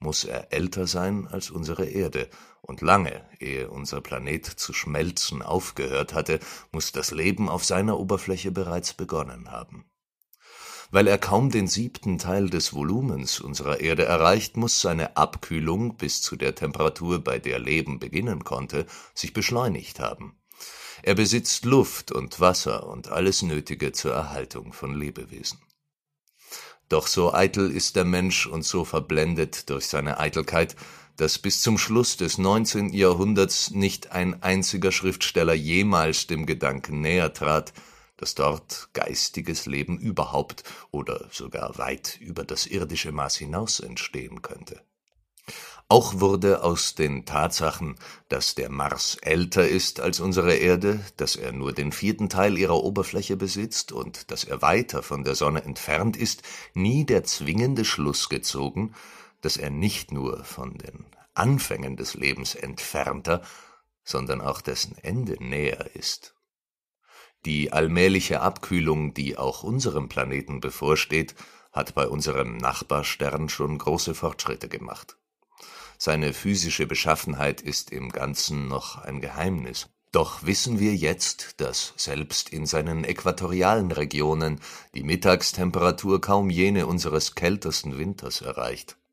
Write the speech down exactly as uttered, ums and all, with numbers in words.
muss er älter sein als unsere Erde, und lange, ehe unser Planet zu schmelzen aufgehört hatte, muss das Leben auf seiner Oberfläche bereits begonnen haben. Weil er kaum den siebten Teil des Volumens unserer Erde erreicht, muss seine Abkühlung bis zu der Temperatur, bei der Leben beginnen konnte, sich beschleunigt haben. Er besitzt Luft und Wasser und alles Nötige zur Erhaltung von Lebewesen. Doch so eitel ist der Mensch und so verblendet durch seine Eitelkeit, dass bis zum Schluss des neunzehnten Jahrhunderts nicht ein einziger Schriftsteller jemals dem Gedanken näher trat, dass dort geistiges Leben überhaupt oder sogar weit über das irdische Maß hinaus entstehen könnte. Auch wurde aus den Tatsachen, dass der Mars älter ist als unsere Erde, dass er nur den vierten Teil ihrer Oberfläche besitzt und dass er weiter von der Sonne entfernt ist, nie der zwingende Schluss gezogen, dass er nicht nur von den Anfängen des Lebens entfernter, sondern auch dessen Ende näher ist. Die allmähliche Abkühlung, die auch unserem Planeten bevorsteht, hat bei unserem Nachbarstern schon große Fortschritte gemacht. Seine physische Beschaffenheit ist im Ganzen noch ein Geheimnis. Doch wissen wir jetzt, dass selbst in seinen äquatorialen Regionen die Mittagstemperatur kaum jene unseres kältesten Winters erreicht.